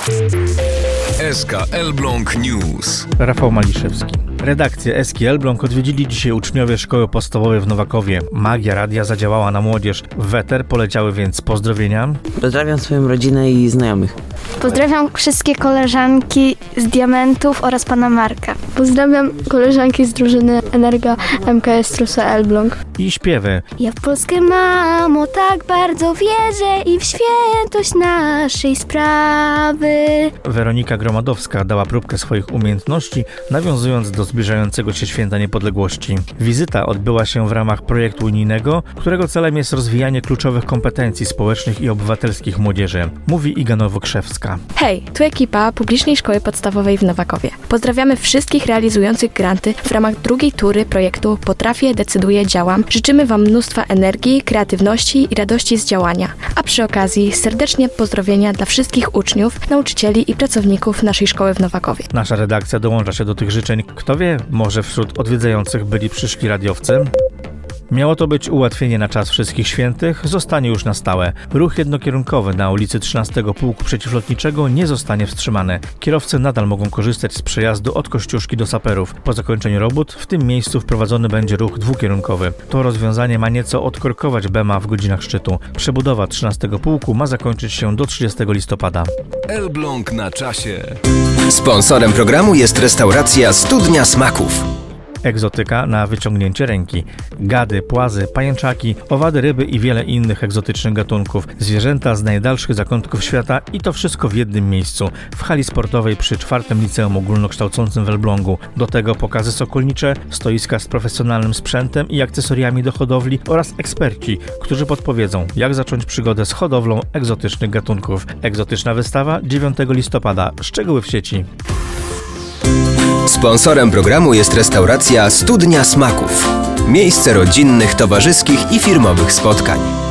SK Elbląg News. Rafał Maliszewski. Redakcję SK Elbląg odwiedzili dzisiaj uczniowie szkoły podstawowej w Nowakowie. Magia radia zadziałała na młodzież. W eter poleciały więc pozdrowienia. Pozdrawiam swoją rodzinę i znajomych. Pozdrawiam wszystkie koleżanki z Diamentów oraz pana Marka. Pozdrawiam koleżanki z drużyny Energa MKS Trusa Elbląg. I śpiewy. Ja w Polskę, mamo, tak bardzo wierzę i w świętość naszej sprawy. Weronika Gromadowska dała próbkę swoich umiejętności, nawiązując do zbliżającego się Święta Niepodległości. Wizyta odbyła się w ramach projektu unijnego, którego celem jest rozwijanie kluczowych kompetencji społecznych i obywatelskich młodzieży, mówi Iga Nowokrzewska. Hej, tu ekipa Publicznej Szkoły Podstawowej w Nowakowie. Pozdrawiamy wszystkich realizujących granty w ramach drugiej tury projektu Potrafię, decyduję, działam. Życzymy Wam mnóstwa energii, kreatywności i radości z działania. A przy okazji serdecznie pozdrowienia dla wszystkich uczniów, nauczycieli i pracowników naszej szkoły w Nowakowie. Nasza redakcja dołącza się do tych życzeń. Kto wie, może wśród odwiedzających byli przyszli radiowcy? Miało to być ułatwienie na czas Wszystkich Świętych, zostanie już na stałe. Ruch jednokierunkowy na ulicy 13 Pułku Przeciwlotniczego nie zostanie wstrzymany. Kierowcy nadal mogą korzystać z przejazdu od Kościuszki do Saperów. Po zakończeniu robót w tym miejscu wprowadzony będzie ruch dwukierunkowy. To rozwiązanie ma nieco odkorkować BEMA w godzinach szczytu. Przebudowa 13 Pułku ma zakończyć się do 30 listopada. Elbląg na czasie. Sponsorem programu jest restauracja Studnia Smaków. Egzotyka na wyciągnięcie ręki. Gady, płazy, pajęczaki, owady, ryby i wiele innych egzotycznych gatunków. Zwierzęta z najdalszych zakątków świata i to wszystko w jednym miejscu. W hali sportowej przy 4. Liceum Ogólnokształcącym w Elblągu. Do tego pokazy sokolnicze, stoiska z profesjonalnym sprzętem i akcesoriami do hodowli oraz eksperci, którzy podpowiedzą, jak zacząć przygodę z hodowlą egzotycznych gatunków. Egzotyczna wystawa 9 listopada. Szczegóły w sieci. Sponsorem programu jest restauracja Studnia Smaków. Miejsce rodzinnych, towarzyskich i firmowych spotkań.